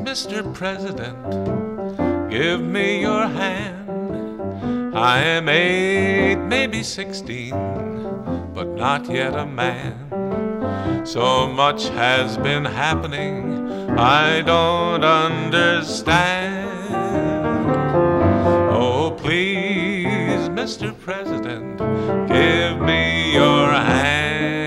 Mr. President, give me your hand. I am 8, maybe 16, but not yet a man. So much has been happening, I don't understand. Oh, please, Mr. President, give me your hand.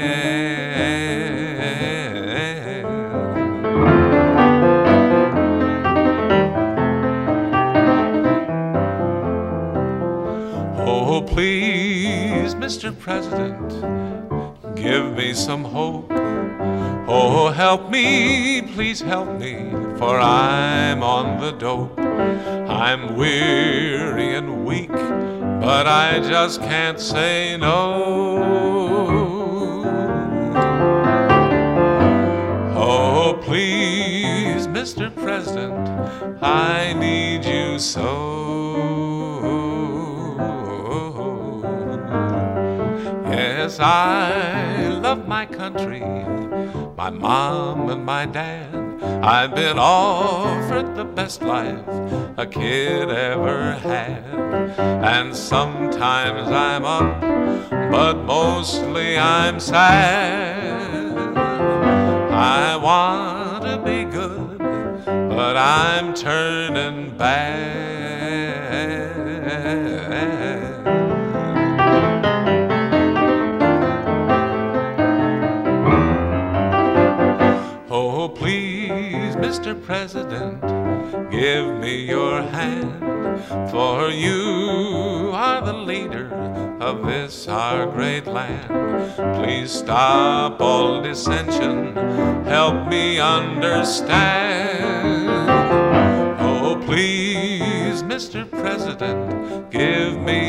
Oh, please, Mr. President, give me some hope. Oh, help me, please help me, for I'm on the dope. I'm weary and weak, but I just can't say no. Oh, please, Mr. President, I need you so. Yes, I love my country, my mom and my dad. I've been offered the best life a kid ever had. And sometimes I'm up, but mostly I'm sad. I want to be good, but I'm turning bad. Oh, please, Mr. President, give me your hand, for you are the leader of this our great land. Please stop all dissension, help me understand. Oh, please, Mr. President, give me